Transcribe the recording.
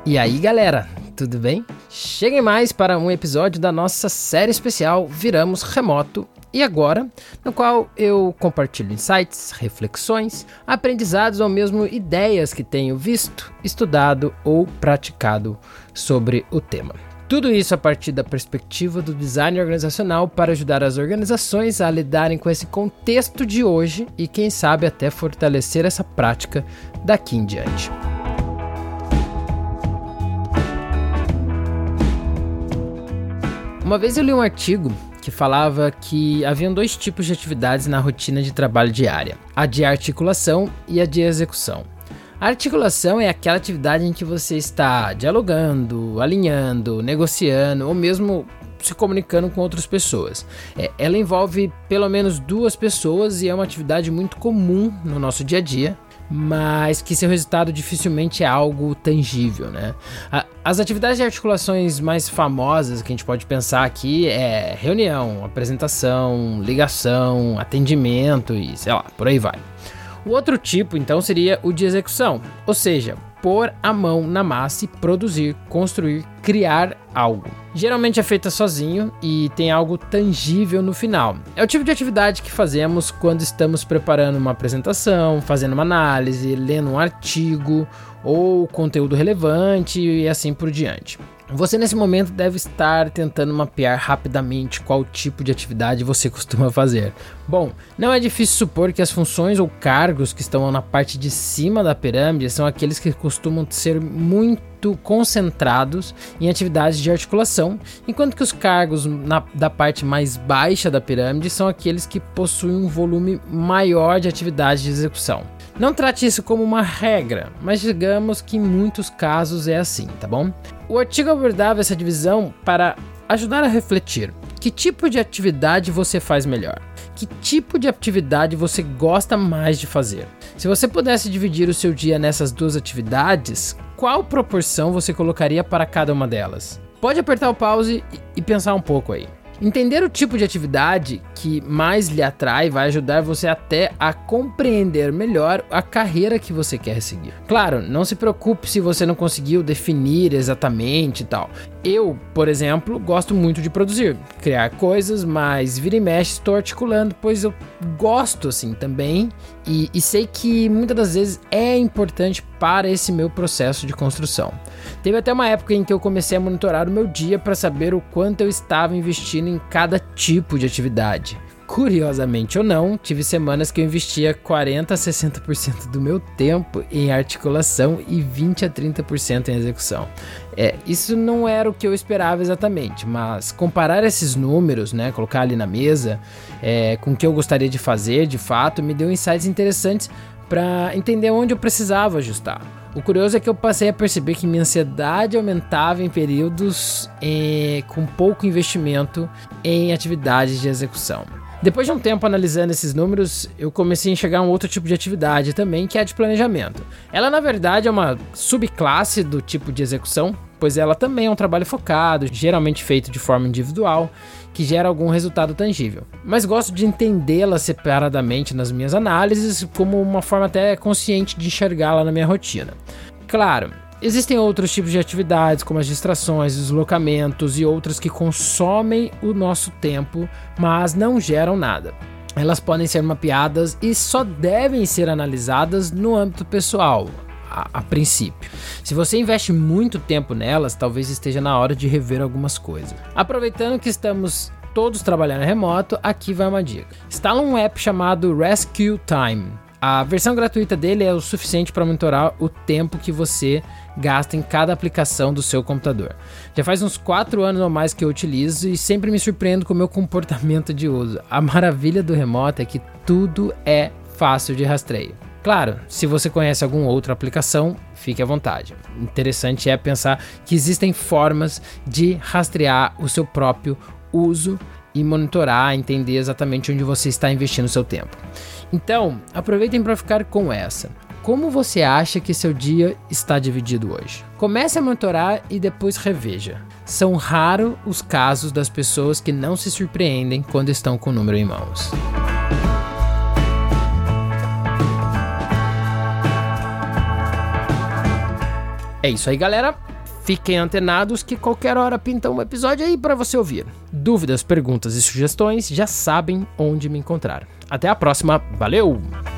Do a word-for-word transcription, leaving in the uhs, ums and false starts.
E aí galera, tudo bem? Cheguem mais para um episódio da nossa série especial Viramos Remoto e Agora, no qual eu compartilho insights, reflexões, aprendizados ou mesmo ideias que tenho visto, estudado ou praticado sobre o tema. Tudo isso a partir da perspectiva do design organizacional para ajudar as organizações a lidarem com esse contexto de hoje e quem sabe até fortalecer essa prática daqui em diante. Uma vez eu li um artigo que falava que haviam dois tipos de atividades na rotina de trabalho diária, a de articulação e a de execução. A articulação é aquela atividade em que você está dialogando, alinhando, negociando ou mesmo se comunicando com outras pessoas. É, ela envolve pelo menos duas pessoas e é uma atividade muito comum no nosso dia a dia, mas que seu resultado dificilmente é algo tangível, né? As atividades de articulações mais famosas que a gente pode pensar aqui é reunião, apresentação, ligação, atendimento e sei lá, por aí vai. O outro tipo, então, seria o de execução, ou seja, pôr a mão na massa e produzir, construir, criar algo. Geralmente é feita sozinho e tem algo tangível no final. É o tipo de atividade que fazemos quando estamos preparando uma apresentação, fazendo uma análise, lendo um artigo ou conteúdo relevante e assim por diante. Você nesse momento deve estar tentando mapear rapidamente qual tipo de atividade você costuma fazer. Bom, não é difícil supor que as funções ou cargos que estão na parte de cima da pirâmide são aqueles que costumam ser muito concentrados em atividades de articulação, enquanto que os cargos na, da parte mais baixa da pirâmide são aqueles que possuem um volume maior de atividades de execução. Não trate isso como uma regra, mas digamos que em muitos casos é assim, tá bom? O artigo abordava essa divisão para ajudar a refletir. Que tipo de atividade você faz melhor? Que tipo de atividade você gosta mais de fazer? Se você pudesse dividir o seu dia nessas duas atividades, qual proporção você colocaria para cada uma delas? Pode apertar o pause e pensar um pouco aí. Entender o tipo de atividade que mais lhe atrai vai ajudar você até a compreender melhor a carreira que você quer seguir. Claro, não se preocupe se você não conseguiu definir exatamente e tal. Eu, por exemplo, gosto muito de produzir, criar coisas, mas vira e mexe estou articulando, pois eu gosto assim também e, e sei que muitas das vezes é importante para esse meu processo de construção. Teve até uma época em que eu comecei a monitorar o meu dia para saber o quanto eu estava investindo em cada tipo de atividade. Curiosamente ou não, tive semanas que eu investia quarenta a sessenta por cento do meu tempo em articulação e vinte a trinta por cento em execução. É, isso não era o que eu esperava exatamente, mas comparar esses números, né, colocar ali na mesa, é, com o que eu gostaria de fazer, de fato, me deu insights interessantes para entender onde eu precisava ajustar. O curioso é que eu passei a perceber que minha ansiedade aumentava em períodos eh, com pouco investimento em atividades de execução. Depois de um tempo analisando esses números, eu comecei a enxergar um outro tipo de atividade também, que é a de planejamento. Ela, na verdade, é uma subclasse do tipo de execução, pois ela também é um trabalho focado, geralmente feito de forma individual, que gera algum resultado tangível. Mas gosto de entendê-la separadamente nas minhas análises, como uma forma até consciente de enxergá-la na minha rotina. Claro, existem outros tipos de atividades, como as distrações, deslocamentos e outras que consomem o nosso tempo, mas não geram nada. Elas podem ser mapeadas e só devem ser analisadas no âmbito pessoal, a, a princípio. Se você investe muito tempo nelas, talvez esteja na hora de rever algumas coisas. Aproveitando que estamos todos trabalhando remoto, aqui vai uma dica. Instala um app chamado Rescue Time. A versão gratuita dele é o suficiente para monitorar o tempo que você gasta em cada aplicação do seu computador. Já faz uns quatro anos ou mais que eu utilizo e sempre me surpreendo com o meu comportamento de uso. A maravilha do remoto é que tudo é fácil de rastreio. Claro, se você conhece alguma outra aplicação, fique à vontade. Interessante é pensar que existem formas de rastrear o seu próprio uso e monitorar, entender exatamente onde você está investindo o seu tempo. Então, aproveitem para ficar com essa. Como você acha que seu dia está dividido hoje? Comece a monitorar e depois reveja. São raros os casos das pessoas que não se surpreendem quando estão com o número em mãos. É isso aí, galera. Fiquem antenados que qualquer hora pinta um episódio aí para você ouvir. Dúvidas, perguntas e sugestões já sabem onde me encontrar. Até a próxima, valeu!